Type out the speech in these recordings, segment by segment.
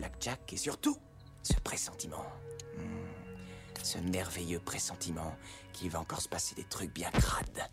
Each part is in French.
blackjack et surtout, ce pressentiment. Ce merveilleux pressentiment qu'il va encore se passer des trucs bien crades.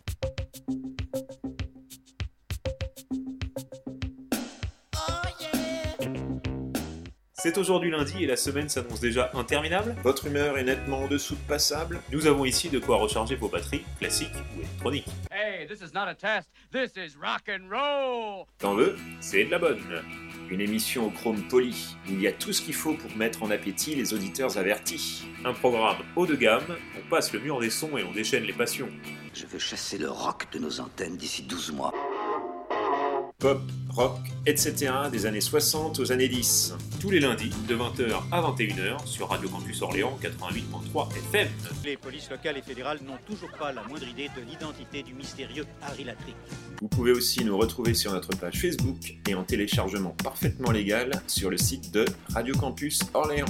C'est aujourd'hui lundi et la semaine s'annonce déjà interminable. Votre humeur est nettement en dessous de passable. Nous avons ici de quoi recharger vos batteries, classiques ou électroniques. Hey, this is not a test, this is rock and roll. T'en veux? C'est de la bonne. Une émission au chrome poli, où il y a tout ce qu'il faut pour mettre en appétit les auditeurs avertis. Un programme haut de gamme, on passe le mur des sons et on déchaîne les passions. Je veux chasser le rock de nos antennes d'ici 12 mois. Pop, rock, etc. des années 60 aux années 10. Tous les lundis, de 20h à 21h, sur Radio Campus Orléans 88.3 FM. Les polices locales et fédérales n'ont toujours pas la moindre idée de l'identité du mystérieux Harry Latrick. Vous pouvez aussi nous retrouver sur notre page Facebook et en téléchargement parfaitement légal sur le site de Radio Campus Orléans.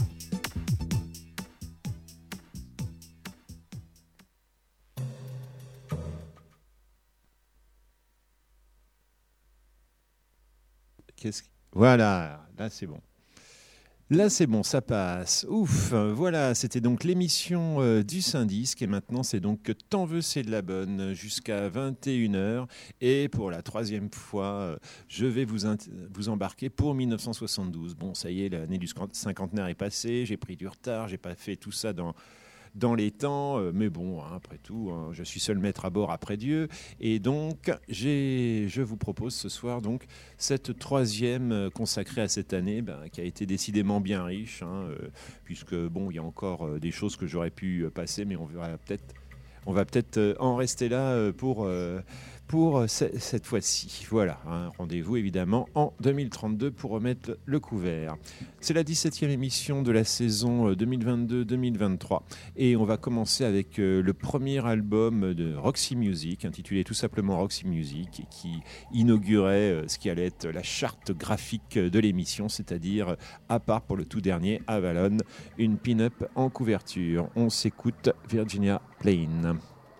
Voilà, là c'est bon. Là c'est bon, ça passe. Ouf, voilà, c'était donc l'émission du Syndic et maintenant c'est donc que T'en veux, c'est de la bonne jusqu'à 21h. Et pour la troisième fois, je vais vous embarquer pour 1972. Bon, ça y est, l'année du cinquantenaire est passée, j'ai pris du retard, j'ai pas fait tout ça dans les temps, mais bon, après tout, je suis seul maître à bord après Dieu, et donc je vous propose ce soir donc cette troisième consacrée à cette année, qui a été décidément bien riche, puisque bon, il y a encore des choses que j'aurais pu passer, mais on va peut-être en rester là pour cette fois-ci. Voilà, rendez-vous évidemment en 2032 pour remettre le couvert. C'est la 17e émission de la saison 2022-2023 et on va commencer avec le premier album de Roxy Music, intitulé tout simplement Roxy Music, qui inaugurait ce qui allait être la charte graphique de l'émission, c'est-à-dire, à part pour le tout dernier, Avalon, une pin-up en couverture. On s'écoute Virginia Plain.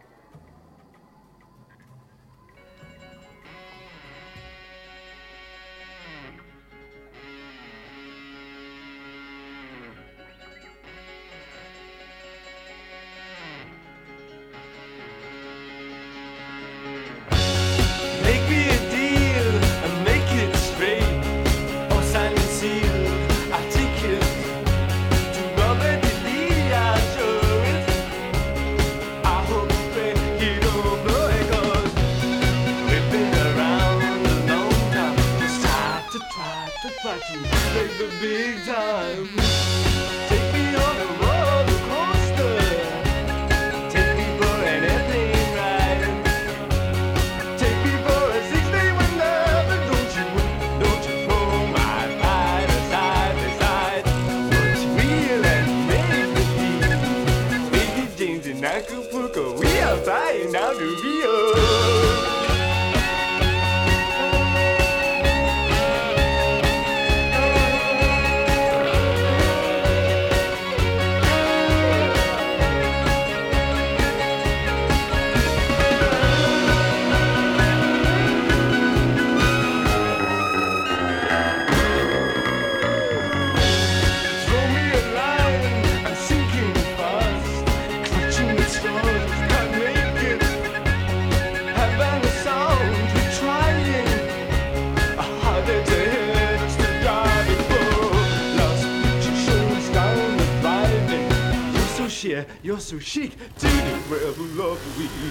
You're so chic to the rebel of the week.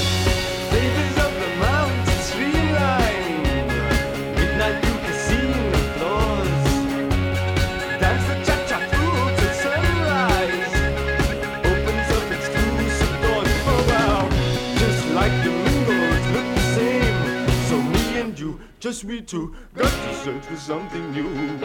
Flavors of the mountain streamline, midnight blue casino floors. Dance the cha-cha through till sunrise. Opens up exclusive doors. Oh wow, just like the mingles look the same. So me and you, just we two, got to search for something new.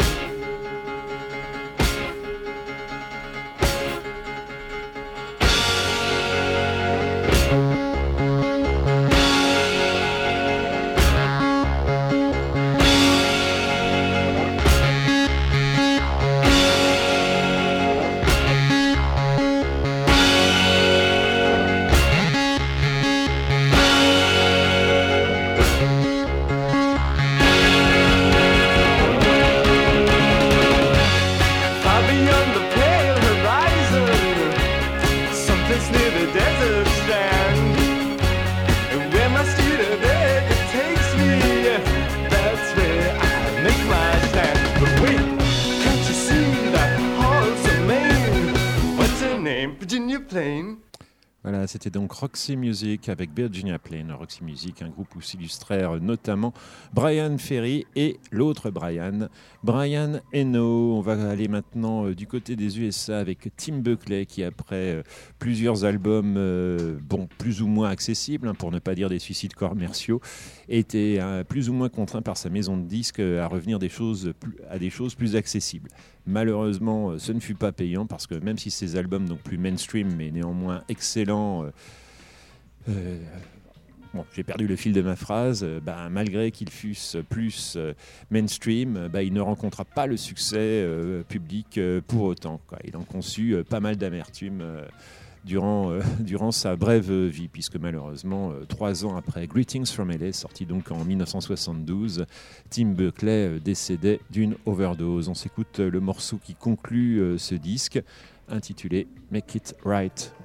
Voilà, c'était donc Roxy Music avec Virginia Plain. Roxy Music, un groupe où s'illustrèrent notamment Brian Ferry et l'autre Brian Eno. On va aller maintenant du côté des USA avec Tim Buckley qui, après plusieurs albums plus ou moins accessibles, pour ne pas dire des suicides commerciaux, était plus ou moins contraint par sa maison de disques à revenir à des choses plus accessibles. Malheureusement, ce ne fut pas payant parce que même si ces albums, donc plus mainstream mais néanmoins excellents, j'ai perdu le fil de ma phrase, malgré qu'ils fussent plus mainstream, il ne rencontra pas le succès public pour autant, quoi. Il en conçut pas mal d'amertume durant sa brève vie, puisque malheureusement, 3 ans après Greetings from LA, sorti donc en 1972, Tim Buckley décédait d'une overdose. On s'écoute le morceau qui conclut ce disque, intitulé Make It Right.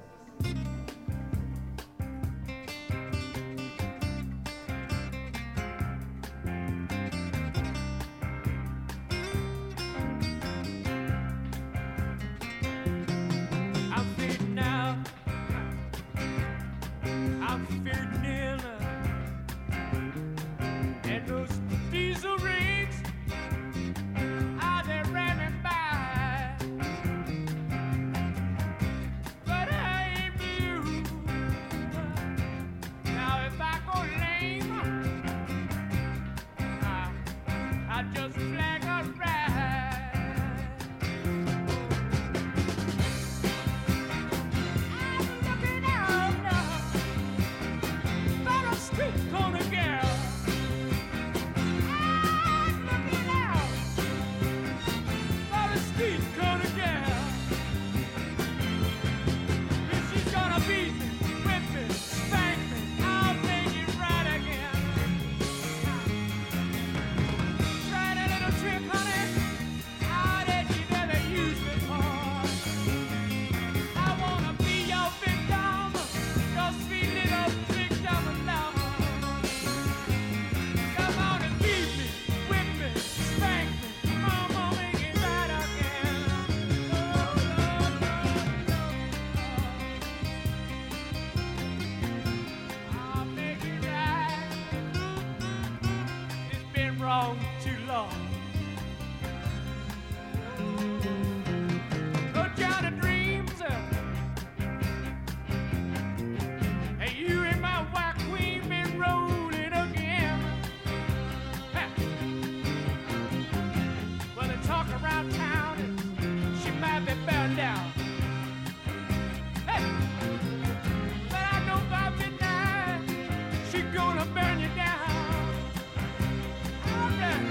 Gonna burn you down.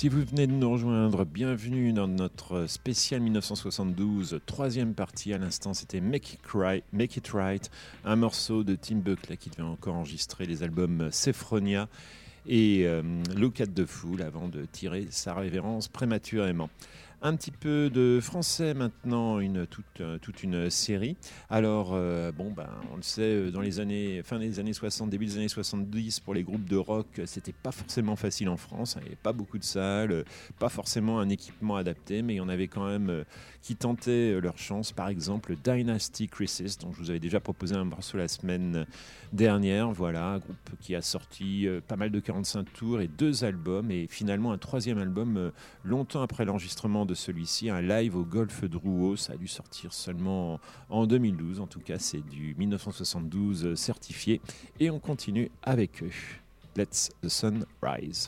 Si vous venez de nous rejoindre, bienvenue dans notre spécial 1972, troisième partie. À l'instant, c'était Make It Right, un morceau de Tim Buckley qui devait encore enregistrer les albums Sephronia et Look at the Fool avant de tirer sa révérence prématurément. Un petit peu de français maintenant, toute une série. Alors, on le sait, dans fin des années 60, début des années 70, pour les groupes de rock, c'était pas forcément facile en France. Il n'y avait pas beaucoup de salles, pas forcément un équipement adapté, mais il y en avait quand même qui tentaient leur chance. Par exemple, Dynasty Crisis, dont je vous avais déjà proposé un morceau la semaine dernière. Voilà, un groupe qui a sorti pas mal de 45 tours et 2 albums, et finalement un 3e album longtemps après l'enregistrement de celui-ci, un live au Golfe Drouot. Ça a dû sortir seulement en 2012. En tout cas, c'est du 1972 certifié. Et on continue avec eux. Let's the Sun Rise.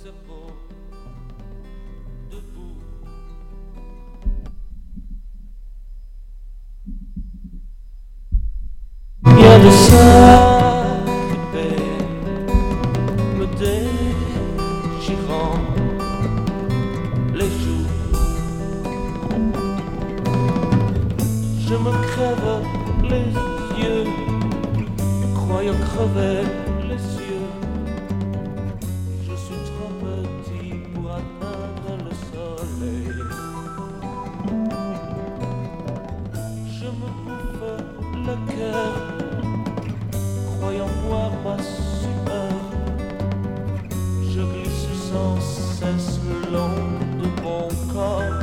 cerveau debout. Bien de s'occuper, me déchirant les joues. Je me crève les yeux, croyant crever les yeux. Je suis trop petit pour atteindre le soleil. Je me bouffe le cœur, croyant voir ma sueur. Je glisse sans cesse le long de mon corps.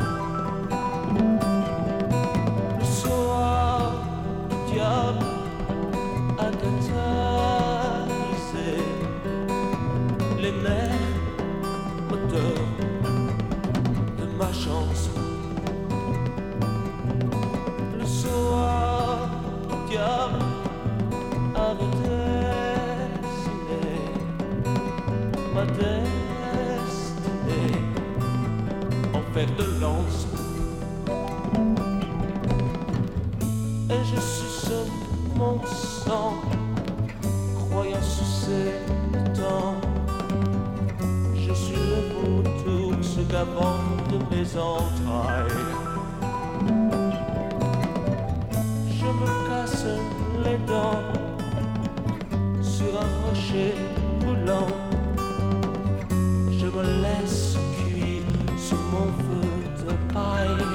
Le soir, le diable a catalysé les nerfs moteurs de ma chance. Le soir, le diable avait dessiné ma destinée en fer de lance. Et je suce mon sang, croyant sucer le temps. Je suis le vautour se gavant de mes entrailles. Je me casse les dents sur un rocher brûlant. Je me laisse cuire sous mon feu de paille.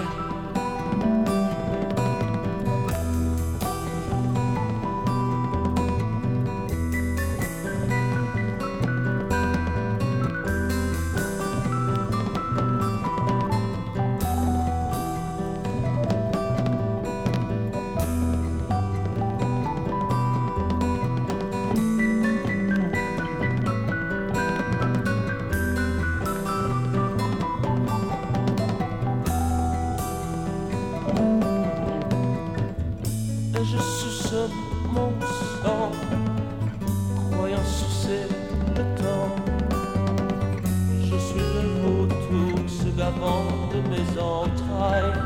Et je suce mon sang, croyant sucer le temps. Je suis le vautour se gavant de mes entrailles.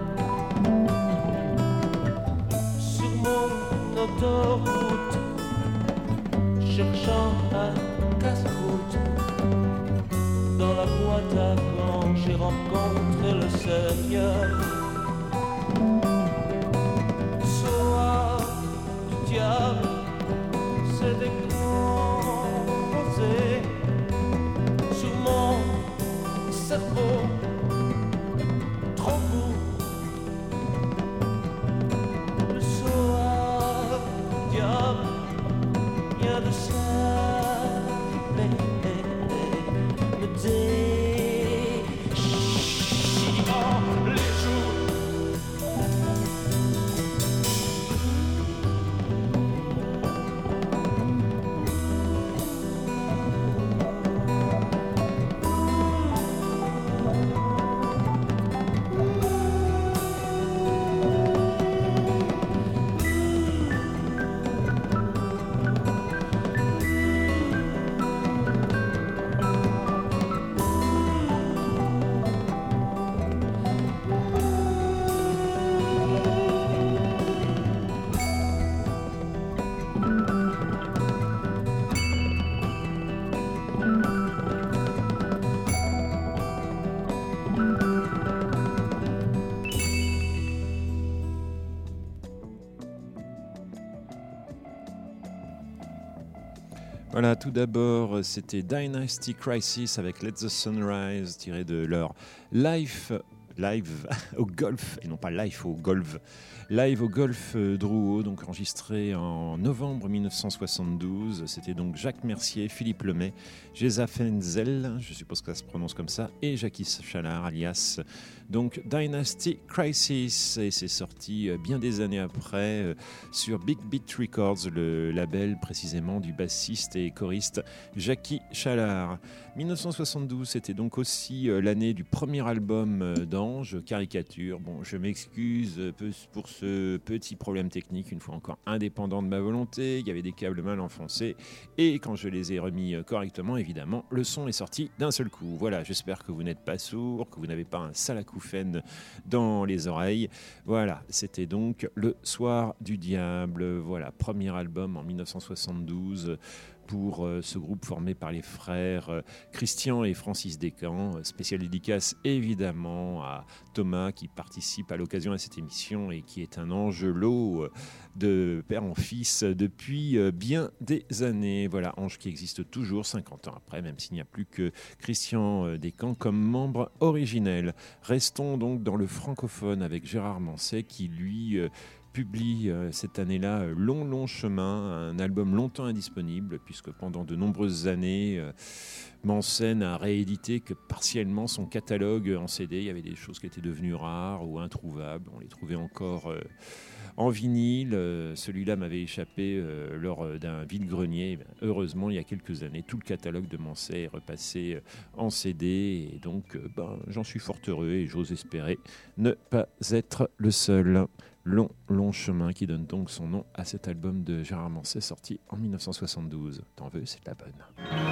Sur mon autoroute, cherchant un casse-croûte. Dans la boîte à gants, j'ai rencontré le Seigneur. Le diable s'est décomposé sur mon cerveau trop beau. Le soir, le diable vient de s'allumer, me déchirant les joues. Voilà, tout d'abord, c'était Dynasty Crisis avec Let the Sunrise, tiré de leur live au golf, et non pas live au golf, live au golf Drouot, donc enregistré en novembre 1972. C'était donc Jacques Mercier, Philippe Lemay, Geza Fenzel, je suppose que ça se prononce comme ça, et Jackie Chalard, alias donc Dynasty Crisis, et c'est sorti bien des années après sur Big Beat Records, le label précisément du bassiste et choriste Jackie Chalard. 1972, c'était donc aussi l'année du premier album ange caricature. Bon, je m'excuse pour ce petit problème technique, une fois encore indépendant de ma volonté. Il y avait des câbles mal enfoncés et quand je les ai remis correctement, évidemment, le son est sorti d'un seul coup. Voilà, j'espère que vous n'êtes pas sourds, que vous n'avez pas un sale acouphène dans les oreilles. Voilà, c'était donc Le Soir du Diable. Voilà, premier album en 1972 pour ce groupe formé par les frères Christian et Francis Descamps. Spéciale dédicace évidemment à Thomas qui participe à l'occasion à cette émission et qui est un angelo de père en fils depuis bien des années. Voilà, Ange qui existe toujours 50 ans après, même s'il n'y a plus que Christian Descamps comme membre originel. Restons donc dans le francophone avec Gérard Manset qui lui publie cette année-là Long Chemin, un album longtemps indisponible puisque pendant de nombreuses années Manset n'a réédité que partiellement son catalogue en CD. Il y avait des choses qui étaient devenues rares ou introuvables, on les trouvait encore en vinyle. Celui-là m'avait échappé lors d'un vide-grenier. Heureusement, il y a quelques années, tout le catalogue de Manset est repassé en CD et donc j'en suis fort heureux et j'ose espérer ne pas être le seul. Long Chemin qui donne donc son nom à cet album de Gérard Manset sorti en 1972. T'en veux, c'est de la bonne.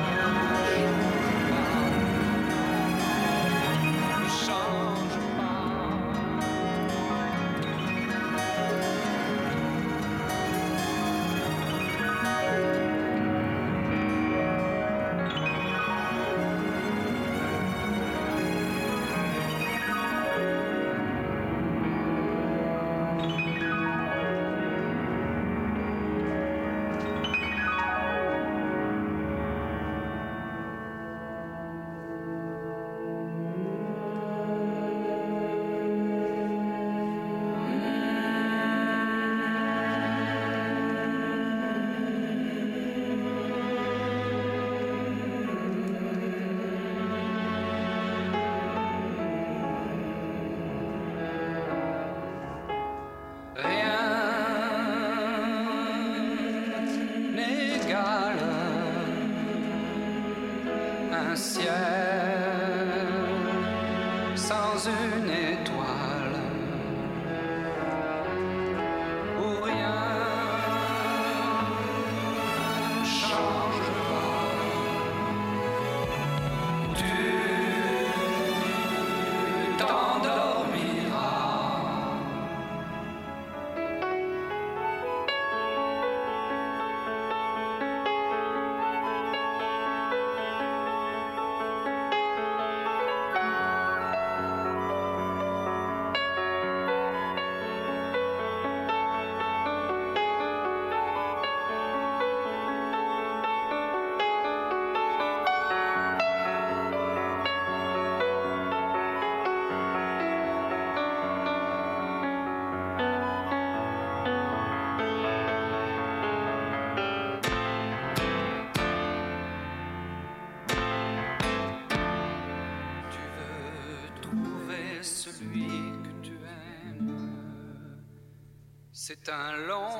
C'est un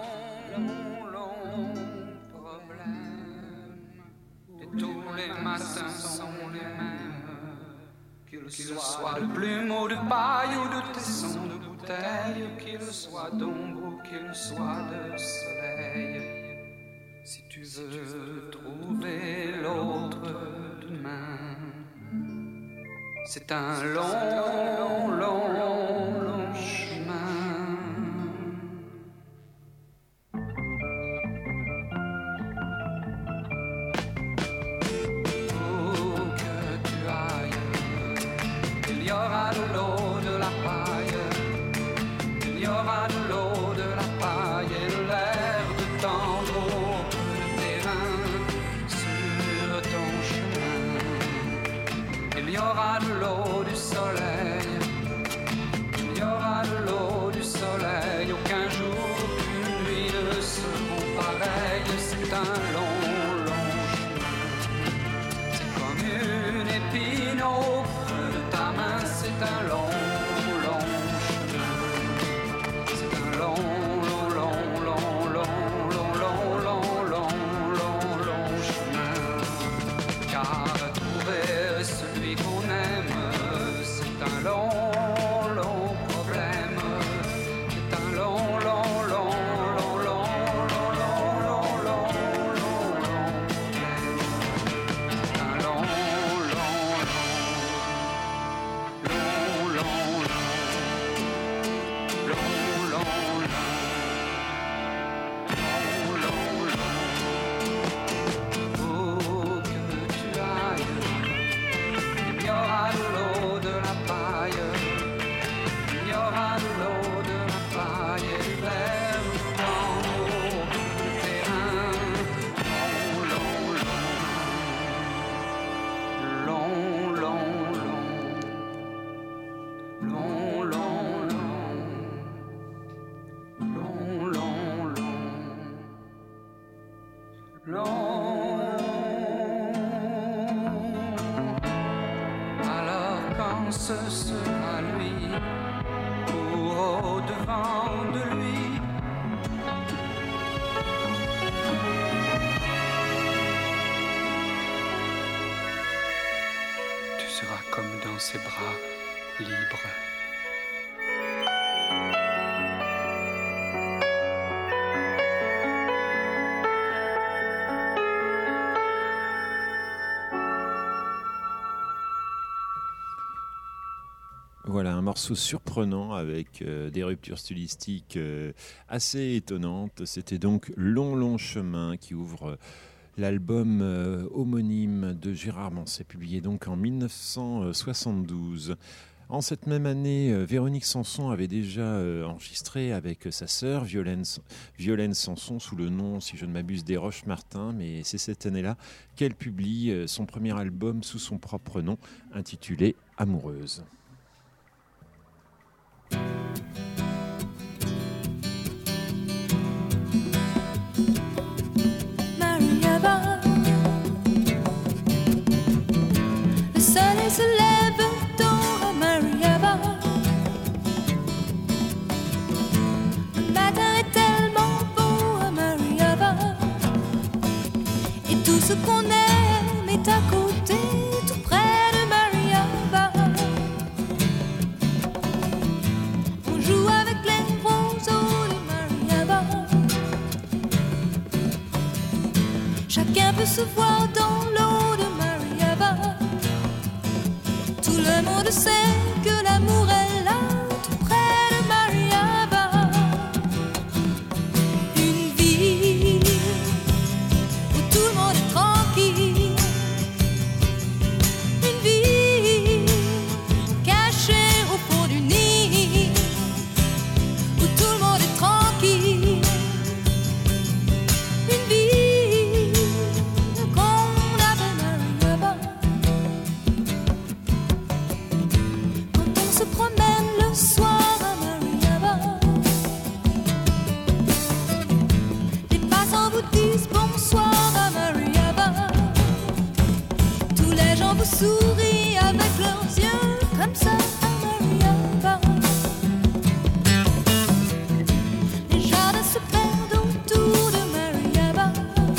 long problème. Et tous les matins sont les mêmes. Qu'il soit de plume ou de paille ou de tesson de bouteille, qu'il soit d'ombre ou qu'il soit de soleil. Si tu veux trouver l'autre demain, c'est un long chemin. Car trouver celui qu'on aime, c'est un long ce sera lui, ou au-devant de lui. Tu seras comme dans ses bras, libre. Voilà, un morceau surprenant avec des ruptures stylistiques assez étonnantes. C'était donc Long chemin qui ouvre l'album homonyme de Gérard Manset, publié donc en 1972. En cette même année, Véronique Sanson avait déjà enregistré avec sa sœur Violaine Sanson sous le nom, si je ne m'abuse, Desroches Martin, mais c'est cette année-là qu'elle publie son premier album sous son propre nom, intitulé Amoureuse. Le soleil se lève dans Mariava. Le matin est tellement beau à Mariava. Et tout ce qu'on aime est à côté, tout près de Mariava. On joue avec les roseaux de Mariava. Chacun peut se voir dans l'eau de Mariava. Tout le monde sait que l'amour est là, tout près de Mariava. Une vie où tout le monde est tranquille. Une vie cachée au fond du nid, où tout le monde est tranquille. Une vie qu'on appelle Mariava. Quand on se promène le soir à Mariava, les passants vous disent bonsoir à Mariava. Tous les gens vous sourient avec leurs yeux, comme ça à Mariava. Les jardins se perdent autour de Mariava.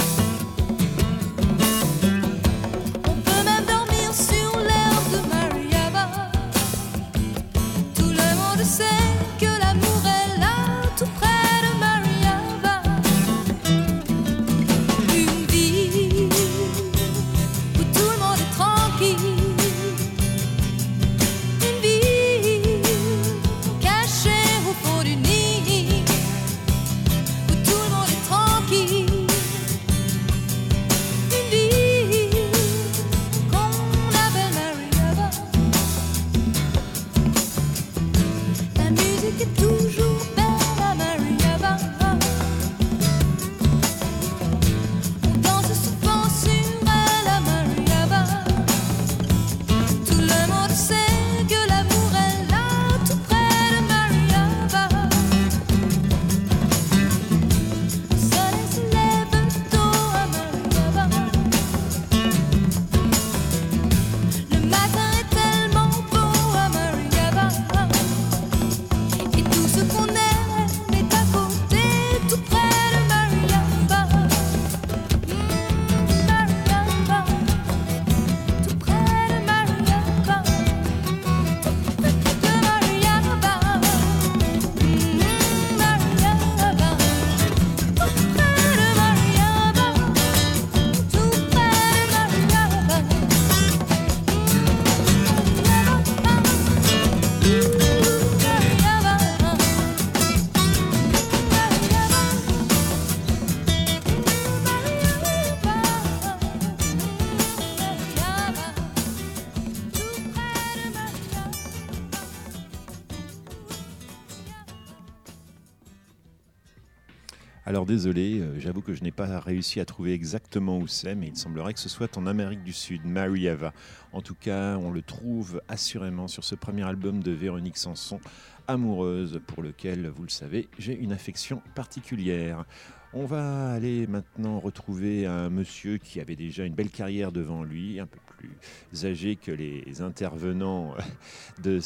On peut même dormir sur l'herbe de Mariava. Tout le monde sait que l'amour est là, tout près de Mariava. Une vie où tout le monde est tranquille. Une vie cachée au fond du nid, où tout le monde est tranquille. Une vie qu'on appelle Mariava. La musique est toujours belle à Mariava. On danse souvent sur elle à Mariava. Tout le monde sait que l'amour est là, tout près de Mariava. Le soleil se lève tôt à Mariava. Le matin est tellement beau à Mariava. Et tout ce qu'on aime est à côté, tout près de Mariava. Mariava, tout près de Mariava. Tout près de Mariava. Mariava, tout près de Mariava. Tout près de Mariava. Alors désolé, j'avoue que je n'ai pas réussi à trouver exactement où c'est, mais il semblerait que ce soit en Amérique du Sud, Mariava. En tout cas, on le trouve assurément sur ce premier album de Véronique Sanson, amoureuse pour lequel, vous le savez, j'ai une affection particulière. On va aller maintenant retrouver un monsieur qui avait déjà une belle carrière devant lui, un peu plus âgé que les intervenants du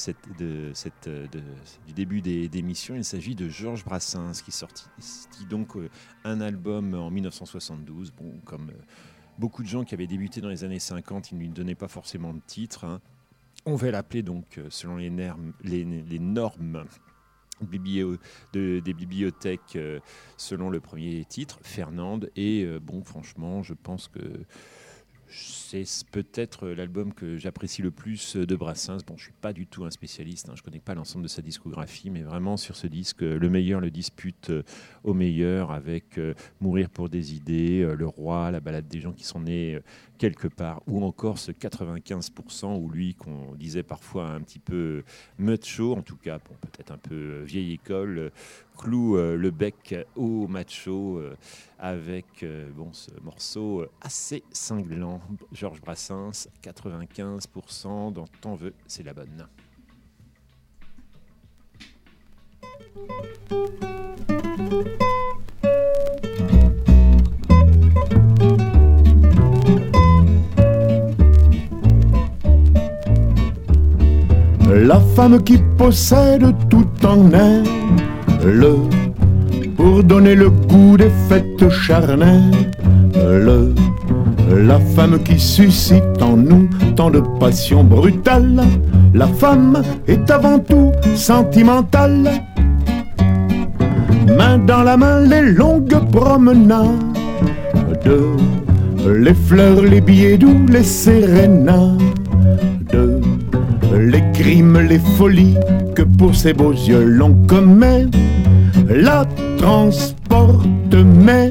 début des émissions. Il s'agit de Georges Brassens qui sortit donc un album en 1972. Bon, comme beaucoup de gens qui avaient débuté dans les années 50, il ne lui donnait pas forcément de titre. Hein. On va l'appeler donc, selon les normes des bibliothèques, selon le premier titre, Fernande. Et franchement, je pense que c'est peut-être l'album que j'apprécie le plus de Brassens. Bon, je ne suis pas du tout un spécialiste, je ne connais pas l'ensemble de sa discographie, mais vraiment sur ce disque, le meilleur le dispute au meilleur, avec Mourir pour des idées, Le Roi, La balade des gens qui sont nés quelque part, ou encore ce 95% où lui, qu'on disait parfois un petit peu macho, en tout cas peut-être un peu vieille école, cloue le bec au macho avec ce morceau assez cinglant. Georges Brassens, 95% dans T'en veux, c'est la bonne. La femme qui possède tout en elle, pour donner le goût des fêtes charnelles, la femme qui suscite en nous tant de passion brutale, la femme est avant tout sentimentale. Main dans la main, les longues promenades, les fleurs, les billets doux, les sérénades, les crimes, les folies que pour ces beaux yeux l'on commet, la transporte, mais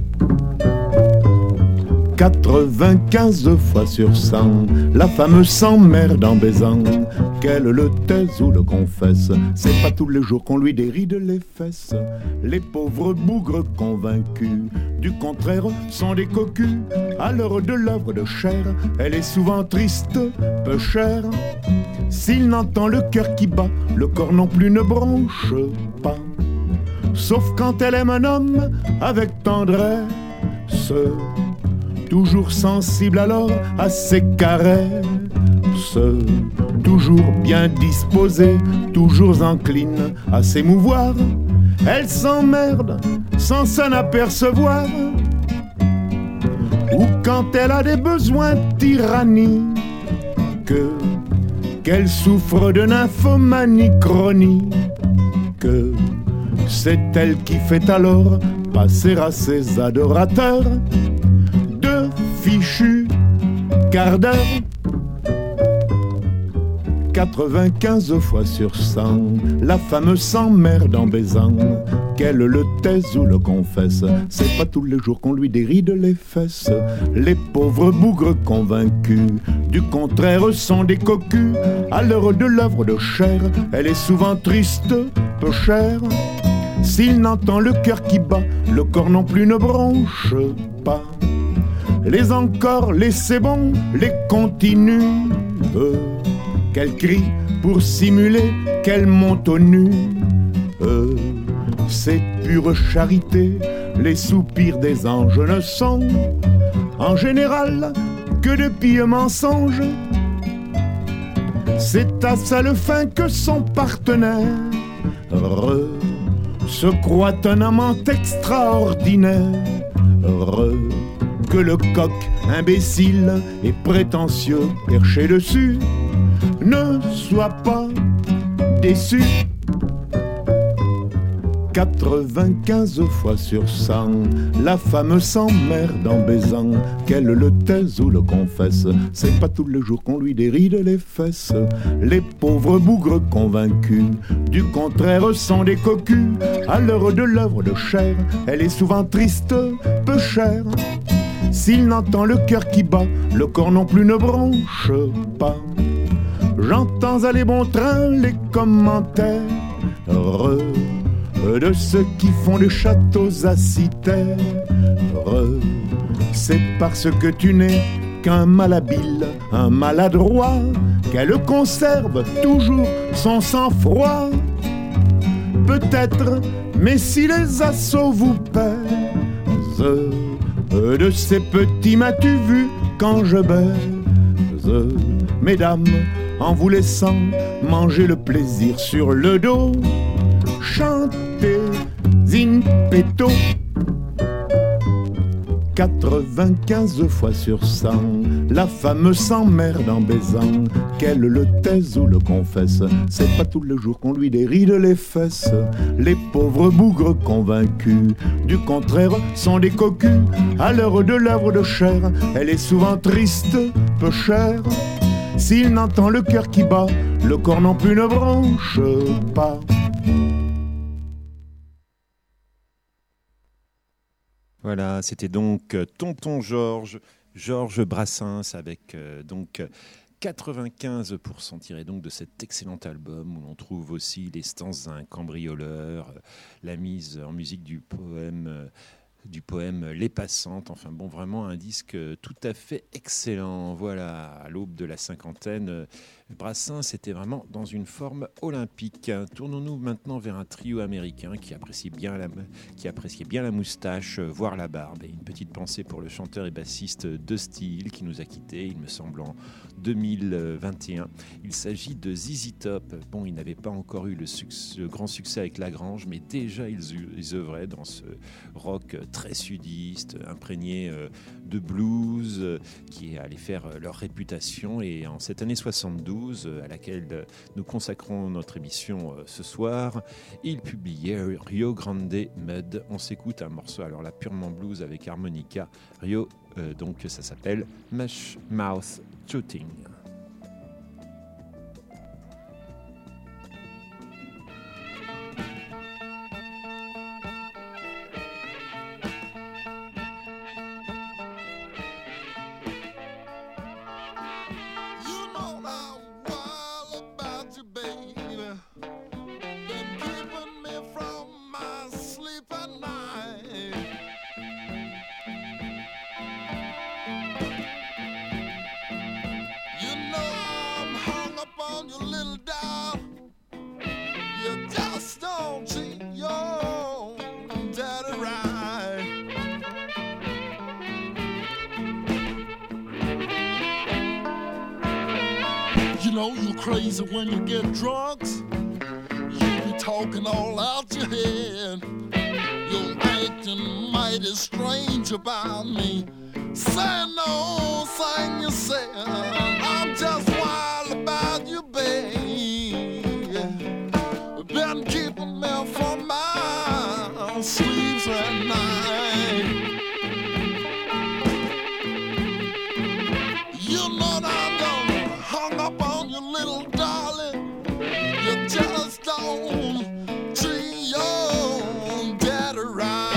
95 fois sur 100, la femme s'emmerde en baisant, qu'elle le taise ou le confesse. C'est pas tous les jours qu'on lui déride les fesses. Les pauvres bougres convaincus du contraire sont des cocus. À l'heure de l'œuvre de chair, elle est souvent triste, peu chère. S'il n'entend le cœur qui bat, le corps non plus ne bronche pas. Sauf quand elle aime un homme avec tendresse, toujours sensible alors à ses caresses, toujours bien disposée, toujours encline à s'émouvoir. Elle s'emmerde sans s'en apercevoir. Ou quand elle a des besoins tyranniques, qu'elle souffre de nymphomanie chronique, c'est elle qui fait alors passer à ses adorateurs de fichus quart d'heure. 95 fois sur 100, la femme s'emmerde en baisant, qu'elle le taise ou le confesse. C'est pas tous les jours qu'on lui déride les fesses. Les pauvres bougres convaincus du contraire sont des cocus. À l'heure de l'œuvre de chair, elle est souvent triste, peu chère. S'il n'entend le cœur qui bat, le corps non plus ne bronche pas. Les encore, les c'est bon, les continue, qu'elle crie pour simuler qu'elle monte au nu. C'est pure charité, les soupirs des anges ne sont en général que de pieux mensonges. C'est à seule fin que son partenaire se croit un amant extraordinaire, que le coq imbécile et prétentieux perché dessus ne soit pas déçu. 95 fois sur 100, la femme s'emmerde en baisant, qu'elle le taise ou le confesse. C'est pas tous les jours qu'on lui déride les fesses. Les pauvres bougres convaincus du contraire sont des cocus. À l'heure de l'œuvre de chair, elle est souvent triste, peu chère. S'il n'entend le cœur qui bat, le corps non plus ne bronche pas. J'entends aller bon train les commentaires de ceux qui font des châteaux à citerre. C'est parce que tu n'es qu'un malhabile, un maladroit, qu'elle conserve toujours son sang-froid. peut-être, mais si les assauts vous pèsent, de ces petits m'as-tu vu quand je baise, mesdames, en vous laissant manger le plaisir sur le dos, chantez in petto. 95 fois sur 100, la femme s'emmerde en baisant, qu'elle le taise ou le confesse. C'est pas tous les jours qu'on lui déride les fesses. Les pauvres bougres convaincus du contraire sont des cocus. À l'heure de l'œuvre de chair, elle est souvent triste, peu chère. S'il n'entend le cœur qui bat, le corps non plus ne branche pas. Voilà, c'était donc Tonton Georges Brassens avec donc 95% tiré donc de cet excellent album où l'on trouve aussi les stances d'un cambrioleur, la mise en musique du poème Les Passantes. Enfin bon, vraiment un disque tout à fait excellent. Voilà, à l'aube de la cinquantaine, Brassens était vraiment dans une forme olympique. Tournons-nous maintenant vers un trio américain qui appréciait bien la moustache, voire la barbe. Et une petite pensée pour le chanteur et bassiste Dusty Hill qui nous a quittés, il me semble, en 2021. Il s'agit de ZZ Top. Bon, ils n'avaient pas encore eu le grand succès avec Lagrange, mais déjà ils œuvraient dans ce rock très sudiste, imprégné de blues, qui allait faire leur réputation. Et en cette année 72, à laquelle nous consacrons notre émission ce soir, il publiait Rio Grande Mud. On s'écoute un morceau, alors là purement blues avec harmonica. Rio, donc ça s'appelle Mush Mouth Shooting. Crazy when you get drunk, you be talking all out your head. You're acting mighty strange about me. Say no thing you said. I'm just wild about you, babe. Been keeping me from my sleeves at night. You know that I'm gonna hung up on you, little darling. You just don't treat your daddy right.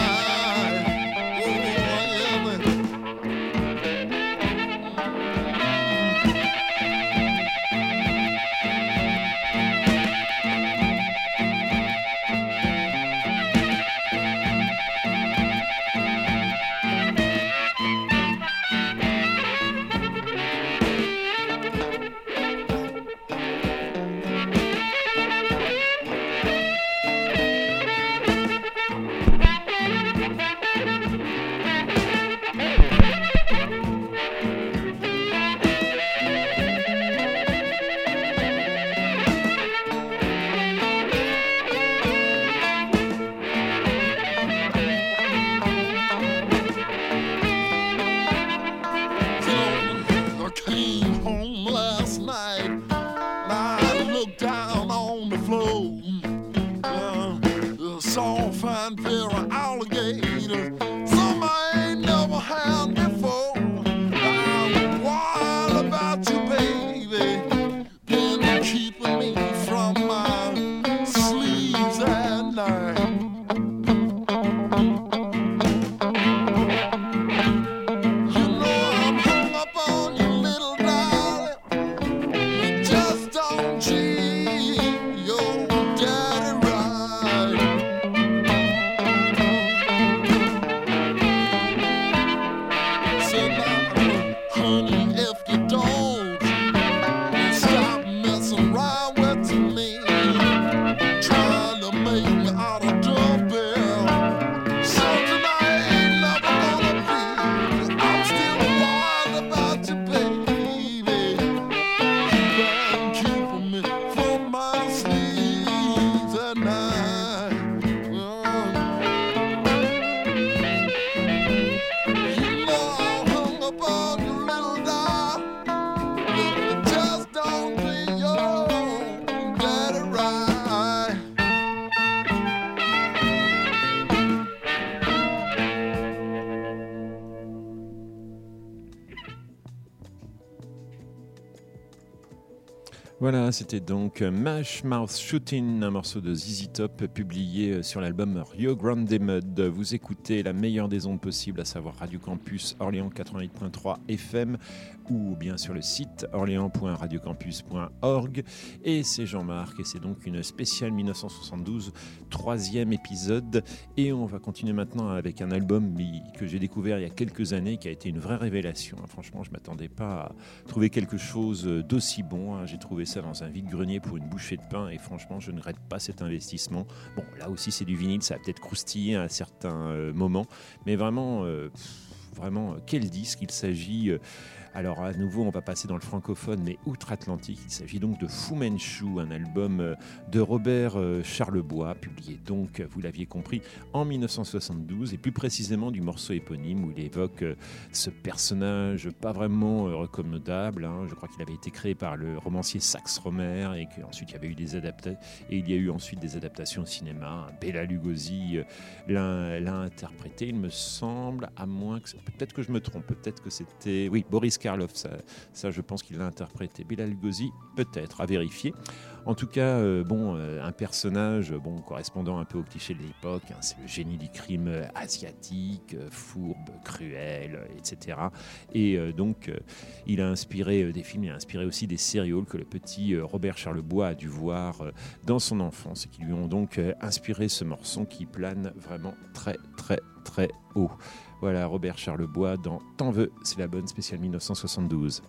Voilà, c'était donc Mash Mouth Shooting, un morceau de ZZ Top publié sur l'album Rio Grande Mud. Vous écoutez la meilleure des ondes possibles, à savoir Radio Campus Orléans 88.3 FM ou bien sur le site orléans.radiocampus.org. Et c'est Jean-Marc et c'est donc une spéciale 1972, 3e épisode. Et on va continuer maintenant avec un album que j'ai découvert il y a quelques années, qui a été une vraie révélation. Franchement, je ne m'attendais pas à trouver quelque chose d'aussi bon. J'ai trouvé ça dans un vide-grenier pour une bouchée de pain et franchement, je ne regrette pas cet investissement. Bon, là aussi, c'est du vinyle, ça a peut-être croustillé à certains moments, mais vraiment, quel disque il s'agit. Alors à nouveau, on va passer dans le francophone, mais outre-Atlantique. Il s'agit donc de Fu Manchu, un album de Robert Charlebois, publié donc, vous l'aviez compris, en 1972, et plus précisément du morceau éponyme où il évoque ce personnage pas vraiment recommandable. Je crois qu'il avait été créé par le romancier Sax Rohmer et qu'ensuite il y avait eu des adaptations, et il y a eu ensuite des adaptations au cinéma. Bela Lugosi l'a interprété, il me semble, à moins que... Peut-être que je me trompe, peut-être que c'était... Oui, Boris Karloff, ça je pense qu'il l'a interprété. Bela Lugosi, peut-être, à vérifier. En tout cas, un personnage correspondant un peu au cliché de l'époque, c'est le génie du crime asiatique, fourbe, cruel, etc. Et donc, il a inspiré des films, il a inspiré aussi des sérials que le petit Robert Charlebois a dû voir dans son enfance et qui lui ont donc inspiré ce morceau qui plane vraiment très, très, très haut. Voilà, Robert Charlebois dans T'en veux, c'est la bonne spéciale 1972.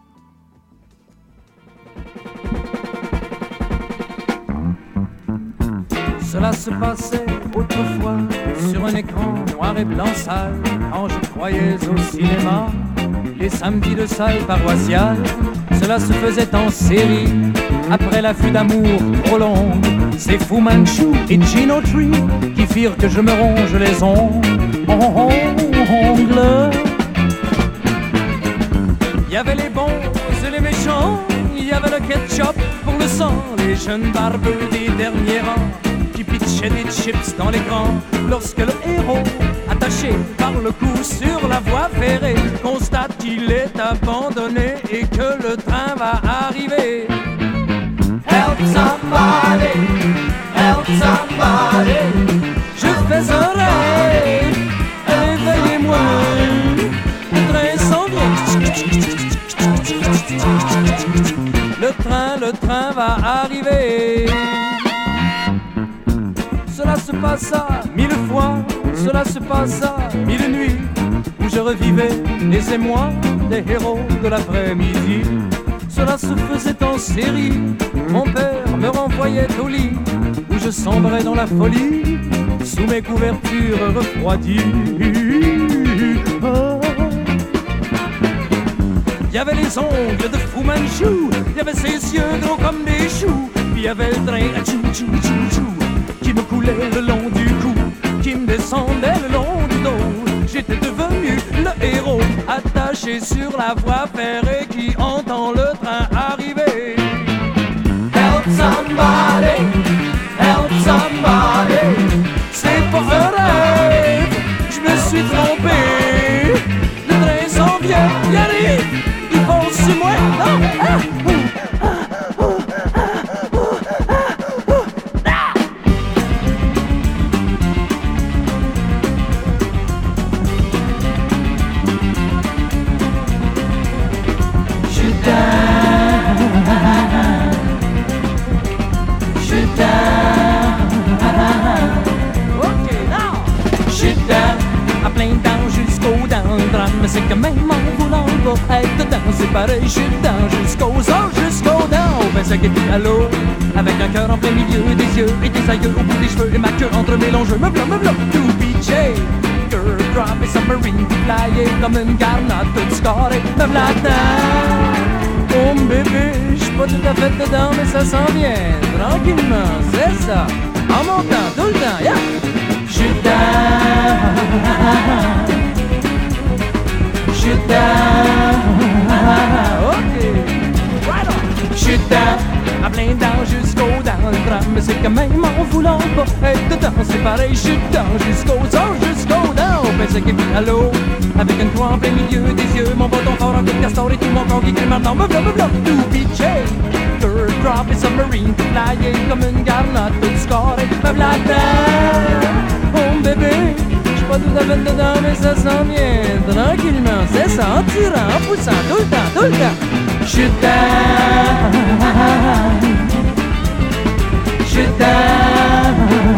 Cela se passait autrefois sur un écran noir et blanc sale, quand je croyais au cinéma, les samedis de salle paroissiale. Cela se faisait en série, après l'affût d'amour trop longue. C'est Fu Manchu et Gino Tree qui firent que je me ronge les ongles. Il y avait les bons et les méchants, il y avait le ketchup pour le sang, les jeunes barbeux des derniers rangs qui pitchaient des chips dans l'écran. Lorsque le héros, attaché par le cou sur la voie ferrée, constate qu'il est abandonné et que le train va arriver. Help somebody, help somebody. Je fais un rêve, réveillez-moi, le train s'en vient. Le train va arriver. Cela se passa 1000 fois, cela se passa 1000 nuits, où je revivais les émois des héros de l'après-midi. Cela se faisait en série, mon père me renvoyait au lit, où je sombrais dans la folie, sous mes couvertures refroidies. Oh. Il y avait les ongles de Fu Manchu, il y avait ses yeux gros comme des choux, puis il y avait le train à tchou-tchou-tchou-tchou qui me coulait le long du cou, qui me descendait le long du dos. J'étais devenu le héros, attaché sur la voie ferrée, qui entend le train arriver. Help somebody, help somebody. C'est pas un rêve, je me suis trompé. Le train s'en vient, il arrive, il fonce sur moi. Non, mais c'est que même en voulant pas être dedans, c'est pareil, je suis dedans jusqu'aux heures, jusqu'aux dents. Ben ça guette à l'eau, avec un cœur en plein milieu des yeux et des aïeux au bout des cheveux et ma queue entre mes longs jeux. Me v'là, to PJ, girl drop et submarine qui flyait comme une garnotte toute scorée. Me v'là dedans, oh bébé, j'suis pas tout à fait dedans, mais ça s'en vient, tranquillement, c'est ça, en montant tout le temps, yeah. J'suis dedans. J'suis down, ok, right on. J'suis down, à plein dents jusqu'au dans le drame. Mais c'est que même en voulant pas être dedans, c'est pareil, j'suis down jusqu'aux heures, jusqu'au down. Ben c'est qu'il vit à l'eau, avec une croix en plein milieu des yeux. Mon bâton fort en coup de castor et tout mon corps qui crie maintenant. Me v'là, to PJ, girl submarine, flyé comme une garnotte, tout scoré, me bladin. Oh bébé, j'suis pas tout à fait dedans, mais ça sent bien, tranquillement, c'est ça, en tirant, en poussant, tout le temps, tout le temps. J'suis down, j'suis down,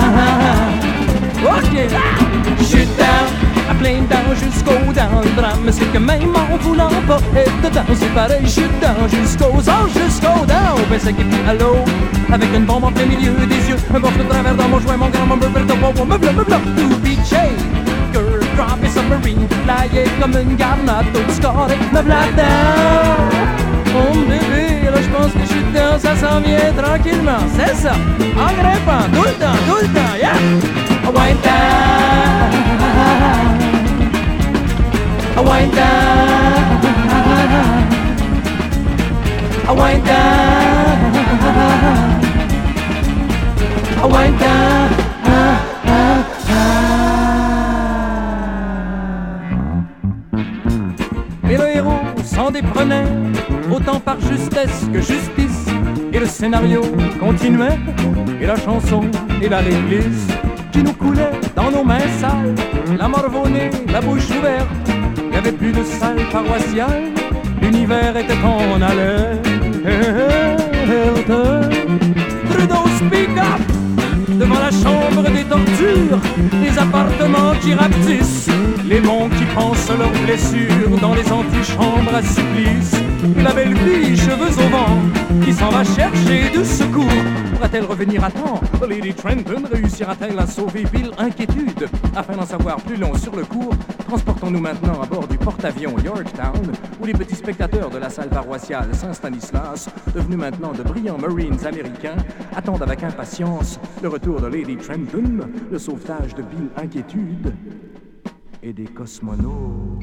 ok, j'suis down. À plein dents jusqu'au dents. Le drame c'est que même en voulant pas être dedans, c'est pareil, je suis dedans jusqu'aux os, jusqu'aux dents. On pensait qu'il était à l'eau, avec une bombe en plein milieu des yeux, un morceau de travers dans mon joint, mon grand me v'là, me v'là, to be chased. Girl, drop a submarine, flyé comme une garnotte, tout scoré, me v'là dedans. Oh bébé, là j'pense que je suis dedans, ça s'en vient tranquillement, c'est ça, en grimpant, tout le temps, yeah. Wind down, wind down, wind down, wind down. Mais le héros s'en déprenait autant par justesse que justice, et le scénario continuait, et la chanson et la réglisse qui nous coulait dans nos mains sales, la morvonnée, la bouche ouverte. Il n'y avait plus de salle paroissiale, l'univers était en alerte. Trudeau speak up devant la chambre des tortures, des appartements qui rapetissent, les monts qui pensent leurs blessures dans les antichambres à supplice. La belle fille, cheveux au vent, qui s'en va chercher du secours. Pourra-t-elle revenir à temps? Lady Trenton réussira-t-elle à sauver Bill? Inquiétude. Afin d'en savoir plus long sur le cours, transportons-nous maintenant à bord du porte-avions Yorktown, où les petits spectateurs de la salle paroissiale Saint-Stanislas, devenus maintenant de brillants Marines américains, attendent avec impatience le retour de Lady Trenton, le sauvetage de Bill Inquiétude et des cosmonautes.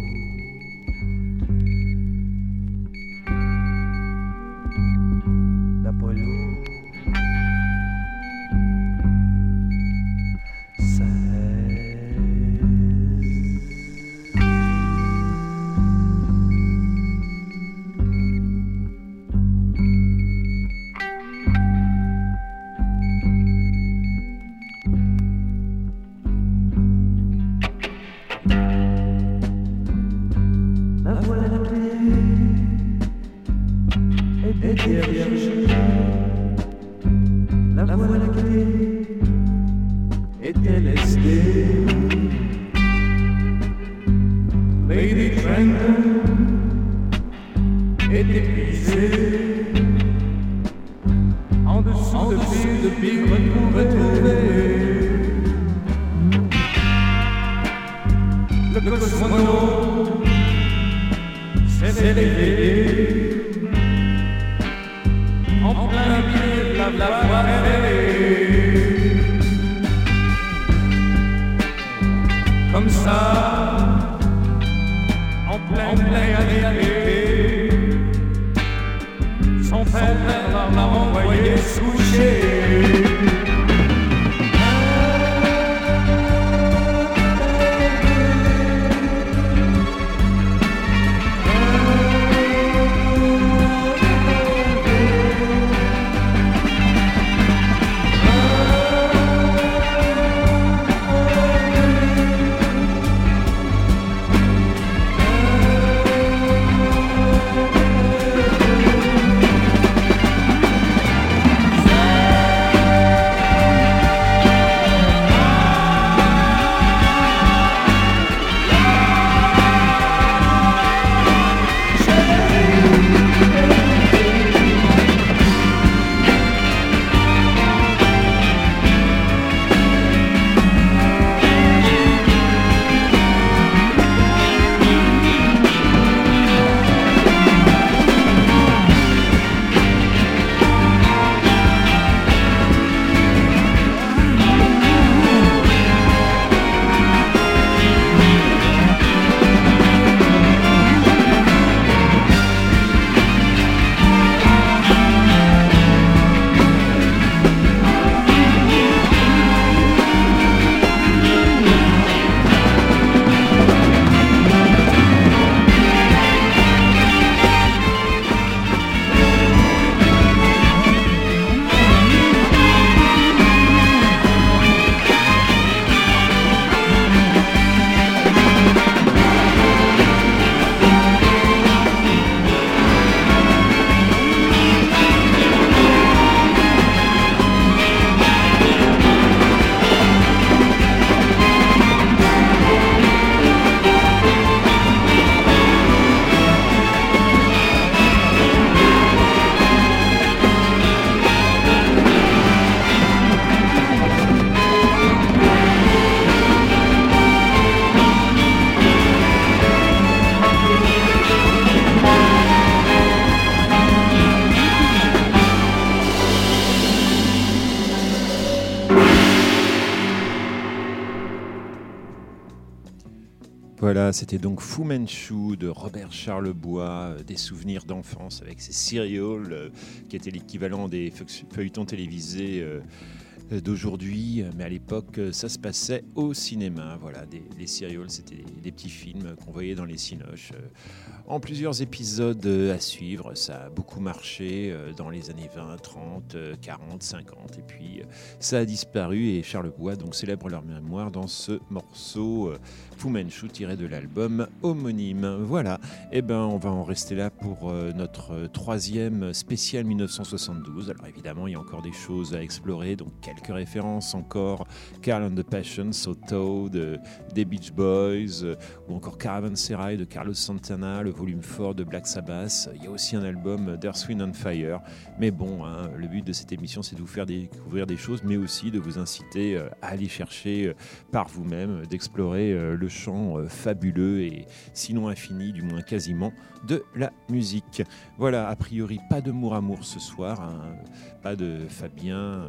Voilà, c'était donc Fu Manchu de Robert Charlebois, des souvenirs d'enfance avec ses serials, qui étaient l'équivalent des feuilletons télévisés d'aujourd'hui, mais à l'époque ça se passait au cinéma. Voilà, les serials, c'était des petits films qu'on voyait dans les cinoches en plusieurs épisodes à suivre. Ça a beaucoup marché dans les années 20, 30, 40, 50, et puis ça a disparu, et Charlebois donc célèbre leur mémoire dans ce morceau Fu Manchu tiré de l'album homonyme. Voilà, et on va en rester là pour notre troisième spécial 1972. Alors évidemment, il y a encore des choses à explorer, donc quelques références encore, Carl and the Passions, So Toad, des Beach Boys, ou encore Caravanserai de Carlos Santana, le volume 4 de Black Sabbath. Il y a aussi un album d'Earth, Wind and Fire. Mais bon, le but de cette émission, c'est de vous faire découvrir des choses, mais aussi de vous inciter à aller chercher par vous-même, d'explorer le champ fabuleux et sinon infini, du moins quasiment, de la musique. Voilà, a priori, pas de Mour ce soir, pas de Fabien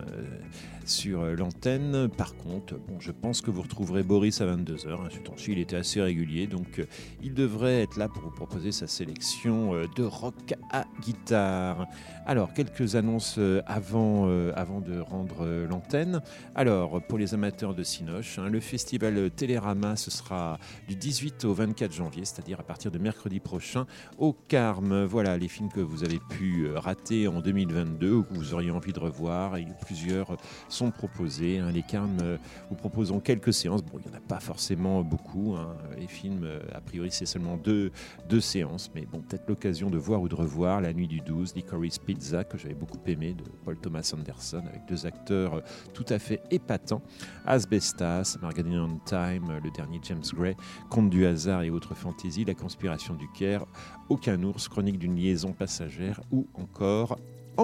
sur l'antenne. Par contre, je pense que vous retrouverez Boris à 22h. Ce temps-ci, il était assez régulier, donc il devrait être là pour vous proposer sa sélection de rock à guitare. Alors, quelques annonces avant de rendre l'antenne. Alors, pour les amateurs de Cinoche, le festival Télérama, ce sera du 18 au 24 janvier, c'est-à-dire à partir de mercredi prochain, au Carme. Voilà, les films que vous avez pu rater en 2022 ou que vous auriez envie de revoir. Et plusieurs sont proposés. Les Carmes vous proposons quelques séances. Bon, il n'y en a pas forcément beaucoup. Les films, a priori, c'est seulement deux séances. Mais bon, peut-être l'occasion de voir ou de revoir La Nuit du 12, Licorice Pizza, que j'avais beaucoup aimé, de Paul Thomas Anderson, avec deux acteurs tout à fait épatants. Asbestas, Margarian Time, le dernier James Gray, Conte du hasard et autres fantaisies, La conspiration du Caire, Aucun ours, Chronique d'une liaison passagère, ou encore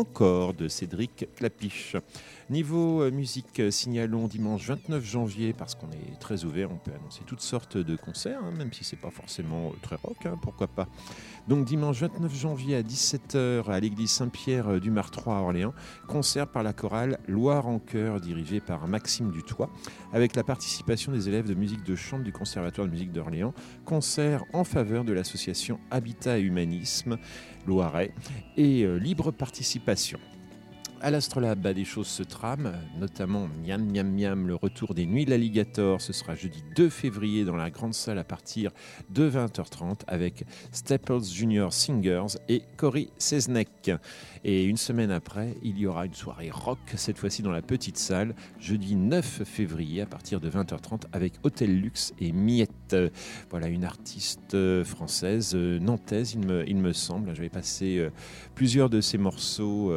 de Cédric Clapiche. Niveau musique, signalons dimanche 29 janvier, parce qu'on est très ouvert, on peut annoncer toutes sortes de concerts, même si c'est pas forcément très rock, pourquoi pas. Donc dimanche 29 janvier à 17h à l'église Saint-Pierre du Mars 3 à Orléans, concert par la chorale Loire en chœur, dirigée par Maxime Dutoit, avec la participation des élèves de musique de chambre du Conservatoire de musique d'Orléans, concert en faveur de l'association Habitat et Humanisme Loiret et libre participation. À l'Astrolabe, des choses se trament, notamment Miam Miam Miam, le retour des Nuits de l'Alligator. Ce sera jeudi 2 février dans la grande salle à partir de 20h30 avec Staples Junior Singers et Cory Seznek. Et une semaine après, il y aura une soirée rock, cette fois-ci dans la petite salle, jeudi 9 février à partir de 20h30 avec Hôtel Luxe et Miette. Voilà, une artiste française, nantaise, il me semble. J'avais passé plusieurs de ses morceaux,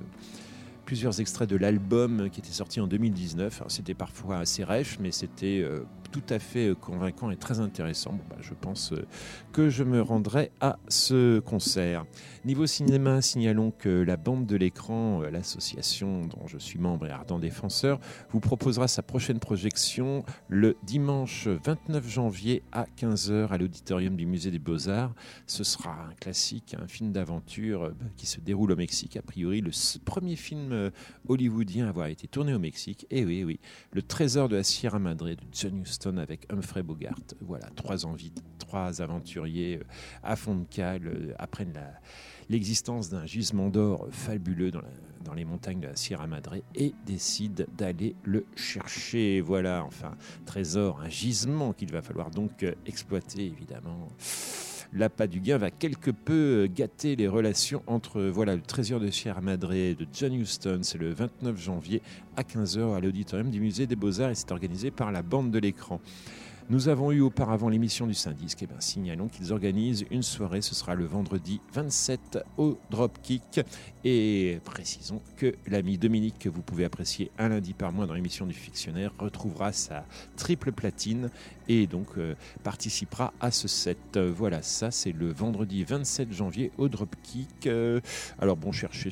plusieurs extraits de l'album qui était sorti en 2019. Alors, c'était parfois assez rêche, mais c'était tout à fait convaincant et très intéressant. Je pense que je me rendrai à ce concert. Niveau cinéma, signalons que la Bande de l'écran, l'association dont je suis membre et ardent défenseur, vous proposera sa prochaine projection le dimanche 29 janvier à 15h à l'auditorium du Musée des Beaux-Arts. Ce sera un classique, un film d'aventure qui se déroule au Mexique. A priori, le premier film hollywoodien à avoir été tourné au Mexique. Et oui, Le Trésor de la Sierra Madre de John Huston avec Humphrey Bogart. Voilà, trois aventuriers à fond de cale apprennent l'existence d'un gisement d'or fabuleux dans les montagnes de la Sierra Madre et décident d'aller le chercher. Voilà, enfin, trésor, un gisement qu'il va falloir donc exploiter, évidemment. L'appât du gain va quelque peu gâter les relations entre le Trésor de Sierra Madre de John Huston. C'est le 29 janvier à 15h à l'auditorium du Musée des Beaux-Arts et c'est organisé par la Bande de l'écran. Nous avons eu auparavant l'émission du Saint-Disque. Signalons qu'ils organisent une soirée. Ce sera le vendredi 27 au Dropkick. Et précisons que l'ami Dominique, que vous pouvez apprécier un lundi par mois dans l'émission du Fictionnaire, retrouvera sa triple platine et donc participera à ce set. Voilà, ça c'est le vendredi 27 janvier au Dropkick. Alors bon, cherchez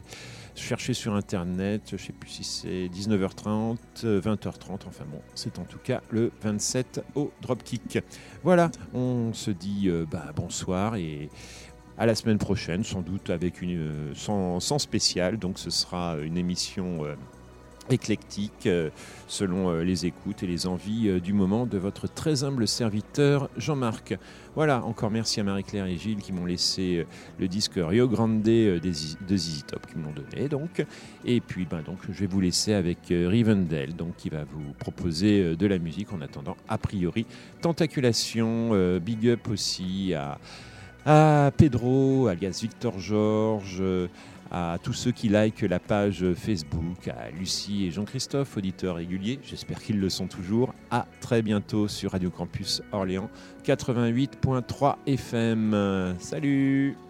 sur internet, je ne sais plus si c'est 19h30, 20h30, enfin bon, c'est en tout cas le 27 au Dropkick. Voilà, on se dit bonsoir et à la semaine prochaine, sans doute avec sans spécial, donc ce sera une émission éclectique selon les écoutes et les envies du moment de votre très humble serviteur Jean-Marc. Voilà, encore merci à Marie-Claire et Gilles qui m'ont laissé le disque Rio Grande de ZZ Top, qui me l'ont donné donc. Et puis donc je vais vous laisser avec Rivendell, donc qui va vous proposer de la musique en attendant a priori Tentaculation. Big up aussi à Pedro, alias Victor Georges, à tous ceux qui likent la page Facebook, à Lucie et Jean-Christophe, auditeurs réguliers, j'espère qu'ils le sont toujours. À très bientôt sur Radio Campus Orléans 88.3 FM. Salut!